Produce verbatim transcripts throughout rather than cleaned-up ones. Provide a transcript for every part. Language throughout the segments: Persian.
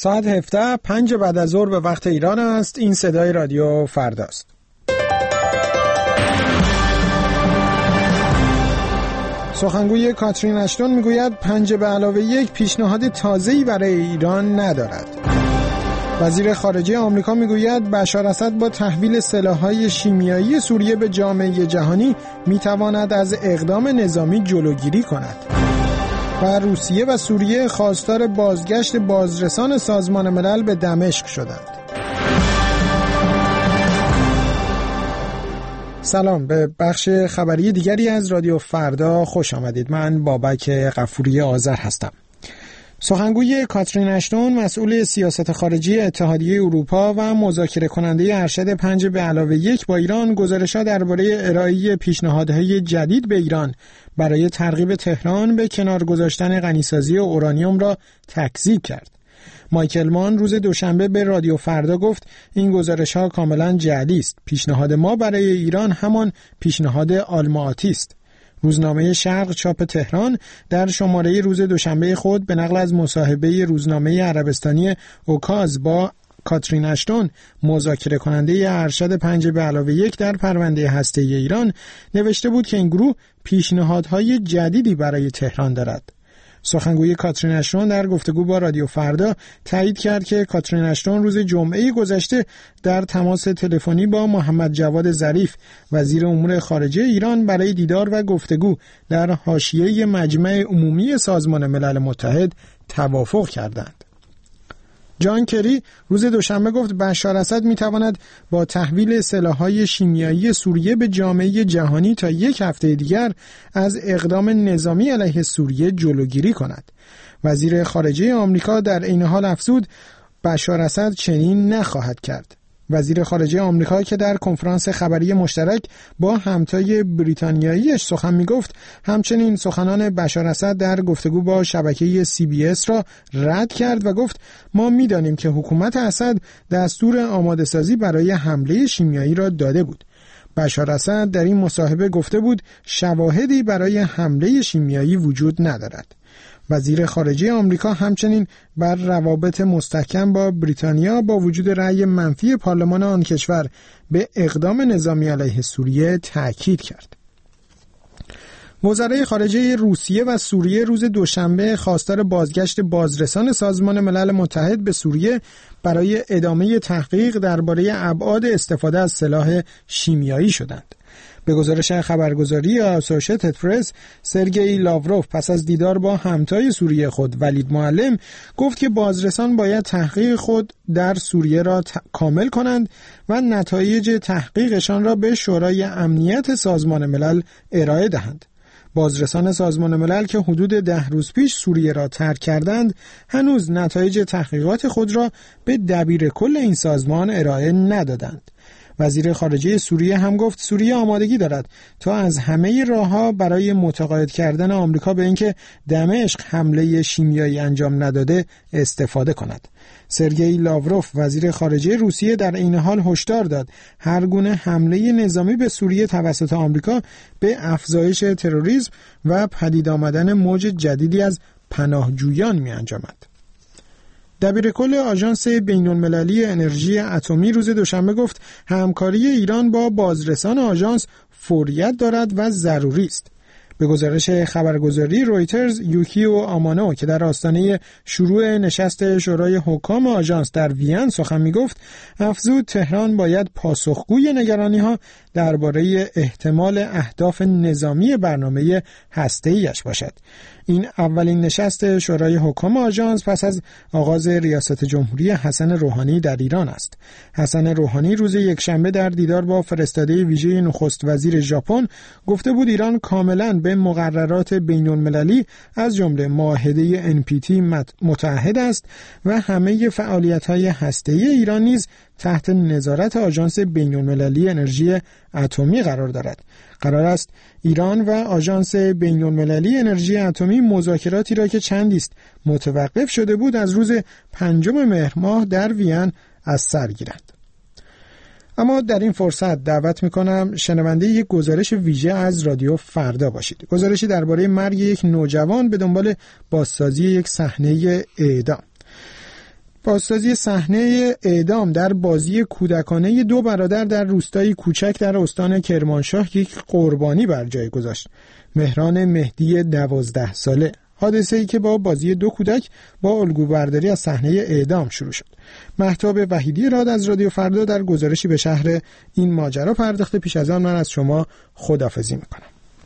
ساعت هفده پنج بعد از ظهر به وقت ایران است. این صدای رادیو فرداست. سخنگوی کاترین اشتون میگوید پنج به علاوه یک پیشنهاد تازه‌ای برای ایران ندارد. وزیر خارجه آمریکا میگوید بشار اسد با تحویل سلاح‌های شیمیایی سوریه به جامعه جهانی میتواند از اقدام نظامی جلوگیری کند. و روسیه و سوریه خواستار بازگشت بازرسان سازمان ملل به دمشق شدند. سلام، به بخش خبری دیگری از رادیو فردا خوش آمدید. من بابک غفوری آذر هستم. سخنگوی کاترین اشتون مسئول سیاست خارجی اتحادیه اروپا و مذاکره کننده ارشد پنج به علاوه یک با ایران گزارش‌ها درباره ارائه پیشنهادهای جدید به ایران برای ترغیب تهران به کنار گذاشتن غنیسازی اورانیوم را تکذیب کرد. مایکل مان روز دوشنبه به رادیو فردا گفت این گزارش‌ها کاملا جعلی است. پیشنهاد ما برای ایران همان پیشنهاد آلماتی است. روزنامه شرق چاپ تهران در شماره روز دوشنبه خود به نقل از مصاحبه روزنامه عربستانی اوکاز با کاترین اشتون مذاکره کننده ارشد پنج به علاوه یک در پرونده هسته‌ای ایران نوشته بود که این گروه پیشنهادهای جدیدی برای تهران دارد. سخنگوی کاترین اشتون در گفتگو با رادیو فردا تایید کرد که کاترین اشتون روز جمعه گذشته در تماس تلفنی با محمد جواد ظریف وزیر امور خارجه ایران برای دیدار و گفتگو در حاشیه مجمع عمومی سازمان ملل متحد توافق کردند. جان کری روز دوشنبه گفت بشار اسد میتواند با تحویل سلاح‌های شیمیایی سوریه به جامعه جهانی تا یک هفته دیگر از اقدام نظامی علیه سوریه جلوگیری کند. وزیر خارجه آمریکا در این حال افزود بشار اسد چنین نخواهد کرد. وزیر خارجه آمریکا که در کنفرانس خبری مشترک با همتای بریتانیاییش سخن میگفت، همچنین سخنان بشار اسد در گفتگو با شبکه سی بی اس را رد کرد و گفت ما میدانیم که حکومت اسد دستور آماده سازی برای حمله شیمیایی را داده بود. بشار اسد در این مصاحبه گفته بود شواهدی برای حمله شیمیایی وجود ندارد. وزیر خارجه آمریکا همچنین بر روابط مستحکم با بریتانیا با وجود رأی منفی پارلمان آن کشور به اقدام نظامی علیه سوریه تأکید کرد. وزرای خارجه روسیه و سوریه روز دوشنبه خواستار بازگشت بازرسان سازمان ملل متحد به سوریه برای ادامه تحقیق درباره ابعاد استفاده از سلاح شیمیایی شدند. به گزارش خبرگزاری اسوسییتد پرس، سرگئی لاوروف پس از دیدار با همتای سوریه خود ولید معلم گفت که بازرسان باید تحقیق خود در سوریه را ت... کامل کنند و نتایج تحقیقشان را به شورای امنیت سازمان ملل ارائه دهند. بازرسان سازمان ملل که حدود ده روز پیش سوریه را ترک کردند، هنوز نتایج تحقیقات خود را به دبیر کل این سازمان ارائه ندادند. وزیر خارجه سوریه هم گفت سوریه آمادگی دارد تا از همه راه‌ها برای متقاعد کردن آمریکا به اینکه دمشق حمله شیمیایی انجام نداده استفاده کند. سرگئی لاوروف وزیر خارجه روسیه در این حال هشدار داد هر گونه حمله نظامی به سوریه توسط آمریکا به افزایش تروریسم و پدید آمدن موج جدیدی از پناهجویان می انجامد. دبیرکل آژانس بین‌المللی انرژی اتمی روز دوشنبه گفت همکاری ایران با بازرسان آژانس فوریت دارد و ضروری است. به گزارش خبرگزاری رویترز، یوکیو آمانو که در آستانه شروع نشست شورای حکام آژانس در وین سخن می‌گفت، افزود تهران باید پاسخگوی نگرانی‌ها درباره احتمال اهداف نظامی برنامه هسته‌ایش باشد. این اولین نشست شورای حکام آژانس پس از آغاز ریاست جمهوری حسن روحانی در ایران است. حسن روحانی روز یکشنبه در دیدار با فرستاده ویژه نخست وزیر ژاپن گفته بود ایران کاملاً به مقررات بین‌المللی از جمله معاهده ان پی تی متعهد است و همه فعالیت‌های هسته‌ای ایران نیز تحت نظارت آژانس بین‌المللی انرژی اتمی قرار دارد. قرار است ایران و آژانس بین‌المللی انرژی اتمی مذاکراتی را که چندی است متوقف شده بود از روز پنجم مهر ماه در وین از سر گیرند. اما در این فرصت دعوت میکنم شنونده یک گزارش ویژه از رادیو فردا باشید. گزارشی درباره مرگ یک نوجوان به دنبال بازسازی یک صحنه اعدام. بازسازی صحنه اعدام در بازی کودکانه دو برادر در روستایی کوچک در استان کرمانشاه یک قربانی بر جای گذاشت. مهران مهدی دوازده ساله. حادثه‌ای که با بازی دو کودک با الگوبرداری از صحنه اعدام شروع شد. مهتاب وحیدی راد از رادیو فردا در گزارشی به شهر این ماجرا پرداخته. پیش از آن من از شما خداحافظی میکنم.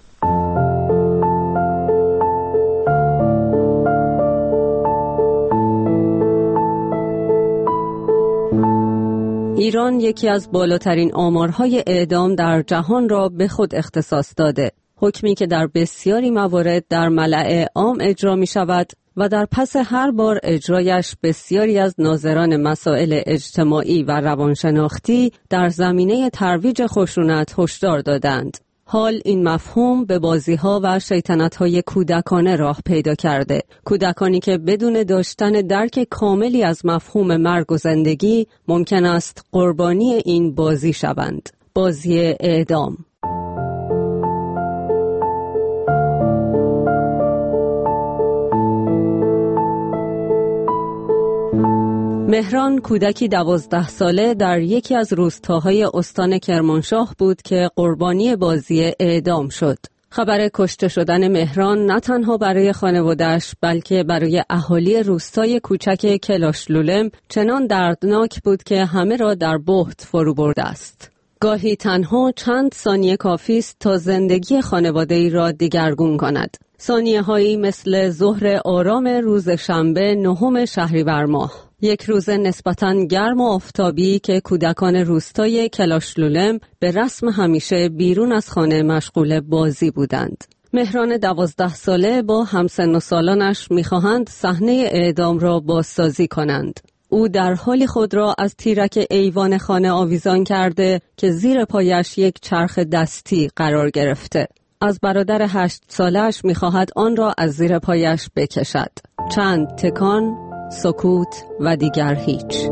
ایران یکی از بالاترین آمارهای اعدام در جهان را به خود اختصاص داده. حکمی که در بسیاری موارد در ملأ عام اجرا می شود و در پس هر بار اجرایش بسیاری از ناظران مسائل اجتماعی و روانشناختی در زمینه ترویج خشونت هشدار دادند. حال این مفهوم به بازی‌ها و شیطنت‌های کودکانه راه پیدا کرده. کودکانی که بدون داشتن درک کاملی از مفهوم مرگ و زندگی ممکن است قربانی این بازی شوند. بازی اعدام. مهران کودکی دوازده ساله در یکی از روستاهای استان کرمانشاه بود که قربانی بازی اعدام شد. خبر کشته شدن مهران نه تنها برای خانواده‌اش بلکه برای اهالی روستای کوچک کلاشلولم چنان دردناک بود که همه را در بهت فرو برده است. گاهی تنها چند ثانیه کافی است تا زندگی خانواده‌ای را دگرگون کند. ثانیه‌هایی مثل ظهر آرام روز شنبه نهم شهریور ماه. یک روز نسبتاً گرم و آفتابی که کودکان روستای کلاشلولم به رسم همیشه بیرون از خانه مشغول بازی بودند. مهران دوازده ساله با همسن و سالانش می‌خواهند صحنه اعدام را بازسازی کنند. او در حالی خود را از تیرک ایوان خانه آویزان کرده که زیر پایش یک چرخ دستی قرار گرفته. از برادر هشت سالش می‌خواهد آن را از زیر پایش بکشد. چند تکان، سکوت و دیگر هیچ.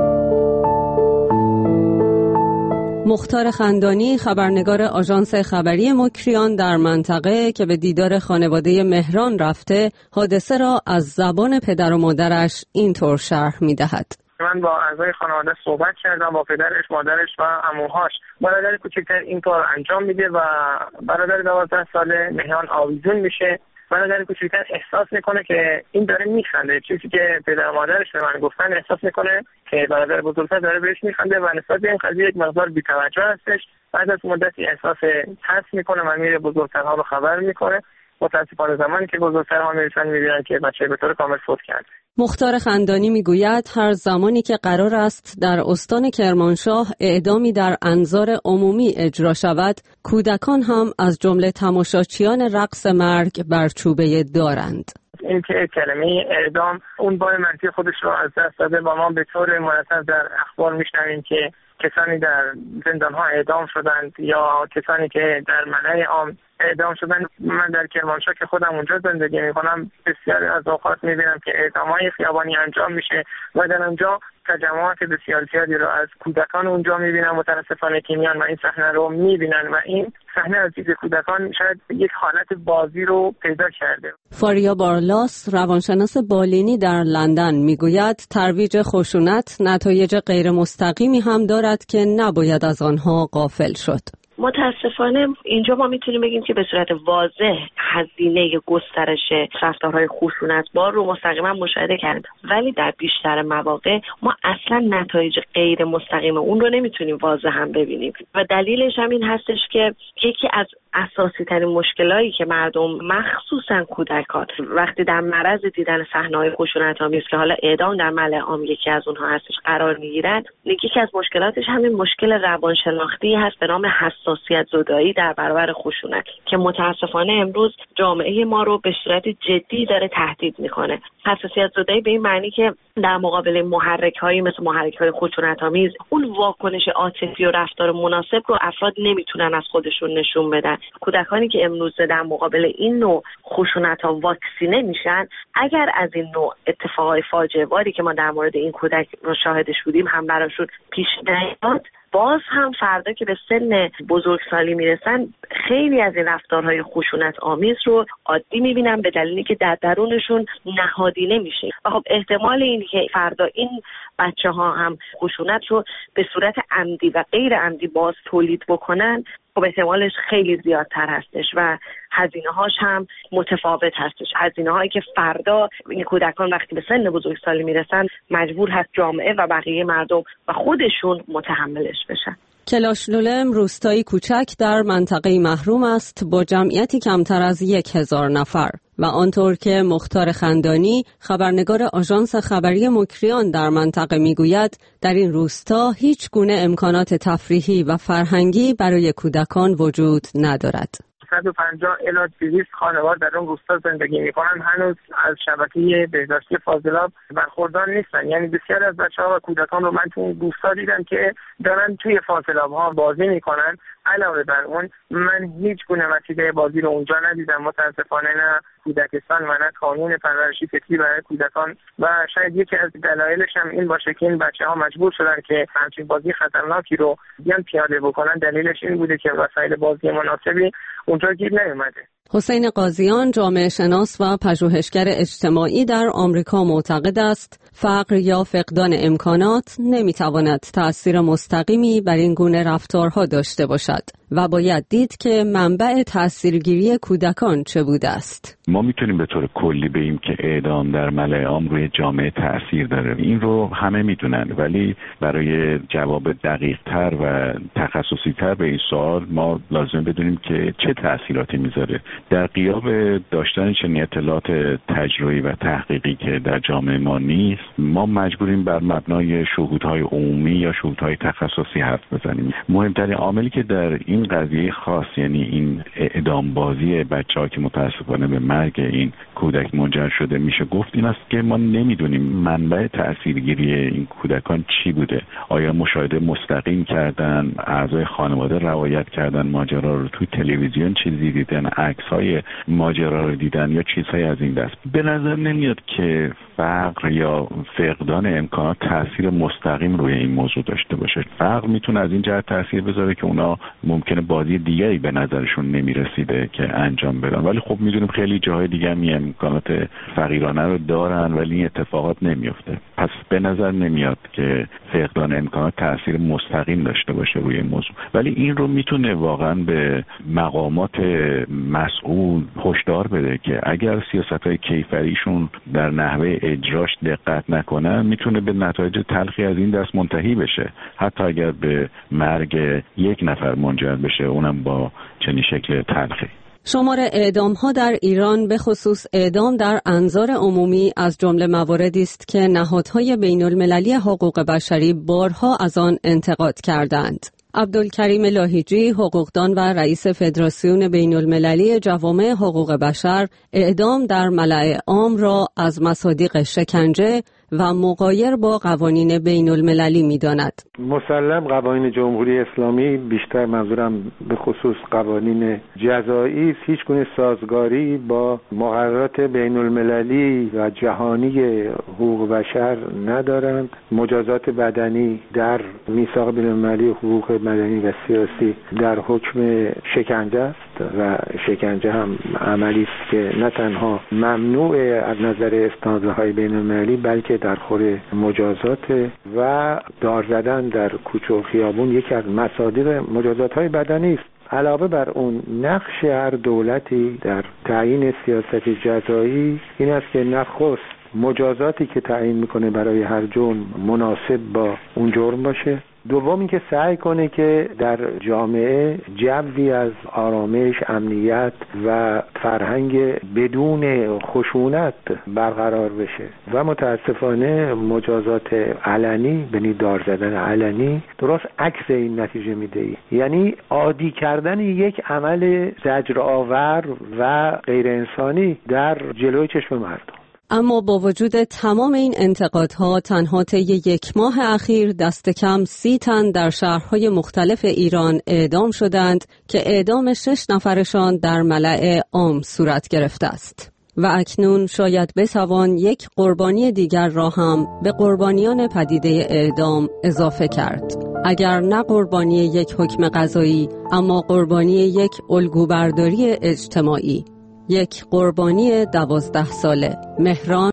مختار خندانی، خبرنگار آژانس خبری مکریان در منطقه که به دیدار خانواده مهران رفته، حادثه را از زبان پدر و مادرش اینطور شرح می‌دهد. من با اعضای خانواده صحبت کردم، با پدرش، مادرش و عموهاش. برادر کوچکتر این کار انجام میده و برادر دوازده ساله مهران آویزون میشه. برادر کوچکتر احساس میکنه که این داره میخنده، چیزی که پدر و مادرش به من گفتن، احساس میکنه که برادر بزرگتر داره بهش میخنده و نسبت به این قضیه یک مقدار بی‌توجه هستش. بعد از مدتی احساس ترس میکنه و میره بزرگترها رو خبر میکنه. متاسفانه زمانی که بزرگترها میرسن میبینن که بچه به طور کامل فوت کرده. مختار خندانی میگوید هر زمانی که قرار است در استان کرمانشاه اعدامی در انظار عمومی اجرا شود، کودکان هم از جمله تماشاچیان رقص مرگ بر چوبه دارند. این که کلمه اعدام اون بار منطقی خودش رو از دست داده و ما به طور مرتب در اخبار میشنویم که کسانی در زندان‌ها اعدام شدند یا کسانی که در ملأ عام اعدام شدن. من در کرمانشاه که خودم اونجا زندگی میکنم بسیاری از اوقات میبینم که اعدام‌های خیابانی انجام میشه و در اونجا تجمعات بسیار زیادی رو از کودکان اونجا میبینم متاسفانه که میان و این صحنه رو میبینن و این صحنه از دید کودکان شاید یک حالت بازی رو پیدا کرده. فاریا بارلاس، روانشناس بالینی در لندن، میگوید ترویج خشونت نتایج غیر مستقیمی هم دارد که نباید از آنها غافل شد. متاسفانه اینجا ما میتونیم بگیم که به صورت واضح هزینه گسترش رفتارهای خشونتبار رو مستقیما مشاهده کردیم، ولی در بیشتر مواقع ما اصلا نتایج غیر مستقیم اون رو نمیتونیم واضح هم ببینیم و دلیلش هم این هستش که یکی از اساسی ترین مشکلاتی که مردم مخصوصا کودکان وقتی در معرض دیدن صحنه‌های خشونت‌آمیز که حالا اعدام در ملأ عام یکی از اونها هستش قرار میگیرن، یکی از مشکلاتش همین مشکل روانشناختی هست به نام حساسیت زدایی در برابر خشونت که متاسفانه امروز جامعه ما رو به صورت جدی داره تهدید میکنه. حساسیت زدایی به این معنی که در مقابل محرک‌هایی مثل محرک‌های خشونت‌آمیز اون واکنش عاطفی و رفتار مناسب رو افراد نمیتونن از خودشون نشون بدن. کودکانی که امروز در مقابل این نوع خشونت‌ها واکسینه میشن، اگر از این نوع اتفاقای فاجعه باری که ما در مورد این کودک رو شاهدش بودیم هم براشون پیش نیاد، باز هم فردا که به سن بزرگسالی میرسن خیلی از این رفتارهای خشونت آمیز رو عادی میبینن به دلیلی که در درونشون نهادینه میشه. و خب احتمال این که فردا این بچه ها هم خشونت رو به صورت عمدی و غیر عمدی باز تولید بکنن خب احتمالش خیلی زیادتر هستش و هزینه هاش هم متفاوت هستش. هزینه هایی که فردا این کودکان وقتی به سن بزرگسالی میرسن مجبور هست جامعه و بقیه مردم و خودشون متحملش بشن. کلاشلولم روستایی کوچک در منطقه محروم است با جمعیتی کمتر از یک هزار نفر و آنطور که مختار خندانی خبرنگار آژانس خبری مکریان در منطقه میگوید در این روستا هیچ گونه امکانات تفریحی و فرهنگی برای کودکان وجود ندارد. صد و پنجاه الی دویست خانوار در اون روستا زندگی میکنن، هنوز از شبکه بهداشتی فاضلاب برخوردار نیستن. یعنی بسیار از بچه‌ها و کودکان رو من تو اون روستا دیدم که دارن توی فاضلاب ها بازی میکنن. علاوه بر اون من هیچ گونه وسیله بازی رو اونجا ندیدم متاسفانه، نه کودکستان و نه قانون پرورشی فکری برای کودکان و شاید یکی از دلایلش هم این باشه که این بچه‌ها مجبور شدن که همچین بازی خطرناکی رو بیان پیاده بکنن. دلیلش این بوده که وسایل بازی مناسبی اونجا گیر نیومده. حسین قاضیان جامعه شناس و پژوهشگر اجتماعی در آمریکا معتقد است فقر یا فقدان امکانات نمیتواند تأثیر مستقیمی بر این گونه رفتارها داشته باشد و باید دید که منبع تأثیرگیری کودکان چه بوده است. ما میتونیم به طور کلی بگیم که اعدام در ملأ عام روی جامعه تأثیر داره. این رو همه میدونن، ولی برای جواب دقیق‌تر و تخصصی‌تر به این سوال ما لازم بدونیم که چه تأثیراتی میذاره. در غیاب داشتن چنین اطلاعات تجربی و تحقیقی که در جامعه ما نیست، ما مجبوریم بر مبنای شهودهای عمومی یا شهودهای تخصصی حرف بزنیم. مهمترین عاملی که در این قضیه خاص، یعنی این اعدام بازی بچه‌ها که متاسفانه به مرگ این کودک منجر شده، میشه گفت این است که ما نمیدونیم منبع تأثیرگیری این کودکان چی بوده. آیا مشاهده مستقیم کردن، اعضای خانواده روایت کردن ماجرا رو، توی تلویزیون چیزی دیدن، عکس‌های ماجرا رو دیدن یا چیزهای از این دست؟ به نظر نمیاد که فقر یا فقدان امکانات تأثیر مستقیم روی این موضوع داشته باشه. فقر میتونه از این جهت تأثیر بذاره که اونا ممکنه بازی دیگری به نظرشون نمیرسیده که انجام بدن، ولی خب میدونیم خیلی جاهای دیگه هم امکانات فقیرانه رو دارن ولی این اتفاقات نمیفته. پس به نظر نمیاد که فقدان امکانات تأثیر مستقیم داشته باشه روی این موضوع، ولی این رو میتونه واقعا به مقامات مسئول هشدار بده که اگر سیاست‌های کیفریشون در نحوه اجراش دقت نکنن میتونه به نتایج تلخی از این دست منتهی بشه، حتی اگر به مرگ یک نفر منجر بشه، اونم با چنین شکل تلخی. شمار اعدام‌ها در ایران به خصوص اعدام در انظار عمومی از جمله مواردی است که نهادهای بین‌المللی حقوق بشری بارها از آن انتقاد کردند. عبدالکریم لاهیجی، حقوقدان و رئیس فدراسیون بین‌المللی جوامع حقوق بشر، اعدام در ملأ عام را از مصادیق شکنجه و مغایر با قوانین بین‌المللی می‌داند. مسلم قوانین جمهوری اسلامی، بیشتر منظورم به خصوص قوانین جزایی، هیچ گونه سازگاری با مقررات بین‌المللی و جهانی حقوق بشر ندارند. مجازات بدنی در میثاق بین‌المللی حقوق مدنی و سیاسی در حکم شکنجه است و شکنجه هم عملی است که نه تنها ممنوع از نظر استانداردهای بین‌المللی بلکه در خور مجازات و دار زدن در کوچه و خیابون یکی از مصادیق مجازات‌های بدنی است. علاوه بر اون نقش هر دولتی در تعیین سیاست جزایی این است که نخست مجازاتی که تعیین میکنه برای هر جرم مناسب با اون جرم باشه. دوم اینکه سعی کنه که در جامعه جوی از آرامش، امنیت و فرهنگ بدون خشونت برقرار بشه و متاسفانه مجازات علنی، یعنی دار زدن علنی، درست عکس این نتیجه میده، یعنی عادی کردن یک عمل زجرآور و غیر انسانی در جلوی چشم مردم. اما با وجود تمام این انتقادها تنها طی یک ماه اخیر دست کم سی تن در شهرهای مختلف ایران اعدام شدند که اعدام شش نفرشان در ملأ عام صورت گرفته است. و اکنون شاید بتوان یک قربانی دیگر را هم به قربانیان پدیده اعدام اضافه کرد. اگر نه قربانی یک حکم قضایی، اما قربانی یک الگوبرداری اجتماعی. یک قربانی دوازده ساله. مهران